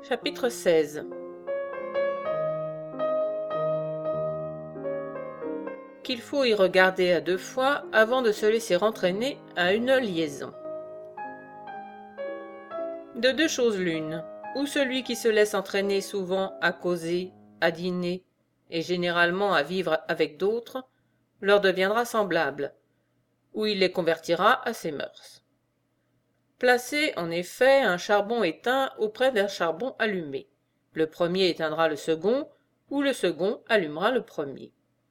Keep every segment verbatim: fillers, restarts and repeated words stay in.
Chapitre seize. Qu'il faut y regarder à deux fois avant de se laisser entraîner à une liaison. De deux choses l'une, ou celui qui se laisse entraîner souvent à causer, à dîner, et généralement à vivre avec d'autres, leur deviendra semblable, ou il les convertira à ses mœurs. Placez, en effet, un charbon éteint auprès d'un charbon allumé. Le premier éteindra le second, ou le second allumera le premier.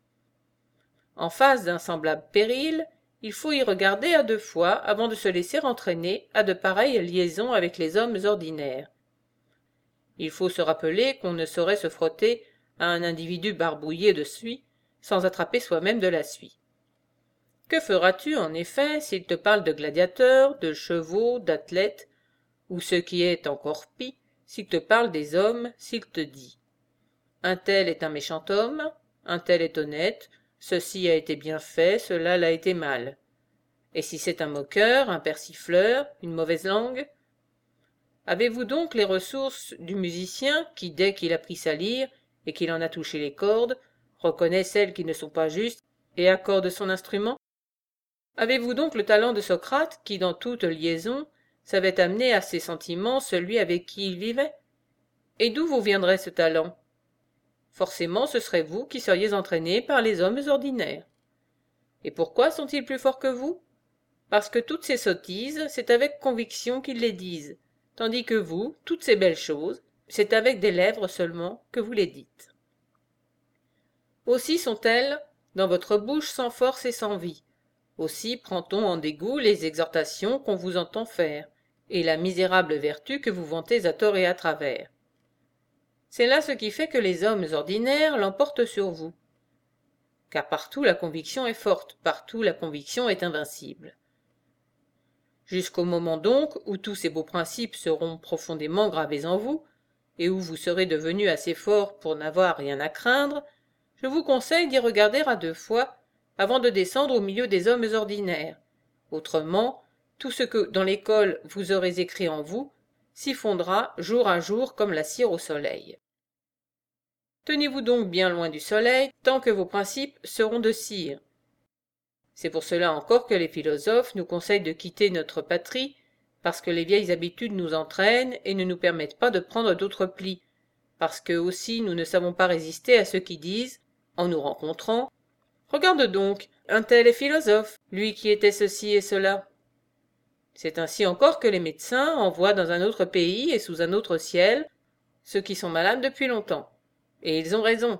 En face d'un semblable péril, il faut y regarder à deux fois avant de se laisser entraîner à de pareilles liaisons avec les hommes ordinaires. Il faut se rappeler qu'on ne saurait se frotter à un individu barbouillé de suie sans attraper soi-même de la suie. Que feras-tu, en effet, s'il te parle de gladiateurs, de chevaux, d'athlètes, ou ce qui est encore pis, s'il te parle des hommes, s'il te dit « Un tel est un méchant homme, un tel est honnête, ceci a été bien fait, cela l'a été mal. » Et si c'est un moqueur, un persifleur, une mauvaise langue? Avez-vous donc les ressources du musicien qui, dès qu'il a pris sa lyre et qu'il en a touché les cordes, reconnaît celles qui ne sont pas justes et accorde son instrument? Avez-vous donc le talent de Socrate qui, dans toute liaison, savait amener à ses sentiments celui avec qui il vivait? Et d'où vous viendrait ce talent? Forcément, ce serait vous qui seriez entraîné par les hommes ordinaires. Et pourquoi sont-ils plus forts que vous? Parce que toutes ces sottises, c'est avec conviction qu'ils les disent, tandis que vous, toutes ces belles choses, c'est avec des lèvres seulement que vous les dites. Aussi sont-elles, dans votre bouche, sans force et sans vie. Aussi prend-on en dégoût les exhortations qu'on vous entend faire, et la misérable vertu que vous vantez à tort et à travers. C'est là ce qui fait que les hommes ordinaires l'emportent sur vous. Car partout la conviction est forte, partout la conviction est invincible. Jusqu'au moment donc où tous ces beaux principes seront profondément gravés en vous, et où vous serez devenu assez fort pour n'avoir rien à craindre, je vous conseille d'y regarder à deux fois avant de descendre au milieu des hommes ordinaires. Autrement, tout ce que dans l'école vous aurez écrit en vous s'y fondra jour à jour comme la cire au soleil. Tenez-vous donc bien loin du soleil tant que vos principes seront de cire. C'est pour cela encore que les philosophes nous conseillent de quitter notre patrie, parce que les vieilles habitudes nous entraînent et ne nous permettent pas de prendre d'autres plis, parce que aussi nous ne savons pas résister à ceux qui disent, en nous rencontrant, « Regarde donc, un tel est philosophe, lui qui était ceci et cela. » C'est ainsi encore que les médecins envoient dans un autre pays et sous un autre ciel ceux qui sont malades depuis longtemps. Et ils ont raison.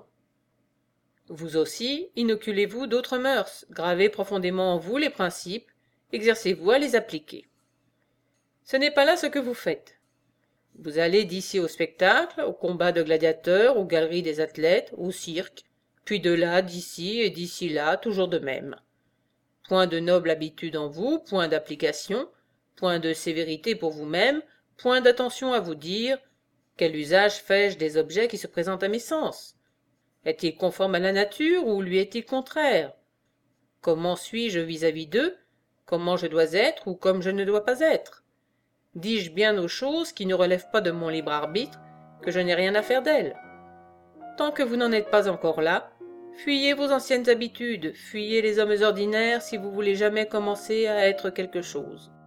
Vous aussi, inoculez-vous d'autres mœurs, gravez profondément en vous les principes, exercez-vous à les appliquer. Ce n'est pas là ce que vous faites. Vous allez d'ici au spectacle, au combat de gladiateurs, aux galeries des athlètes, au cirque, puis de là, d'ici et d'ici là, toujours de même. Point de noble habitude en vous, point d'application, point de sévérité pour vous-même, point d'attention à vous dire « Quel usage fais-je des objets qui se présentent à mes sens ? Est-il conforme à la nature ou lui est-il contraire? Comment suis-je vis-à-vis d'eux? Comment je dois être ou comme je ne dois pas être? Dis-je bien aux choses qui ne relèvent pas de mon libre arbitre que je n'ai rien à faire d'elles? Tant que vous n'en êtes pas encore là, fuyez vos anciennes habitudes, fuyez les hommes ordinaires si vous voulez jamais commencer à être quelque chose.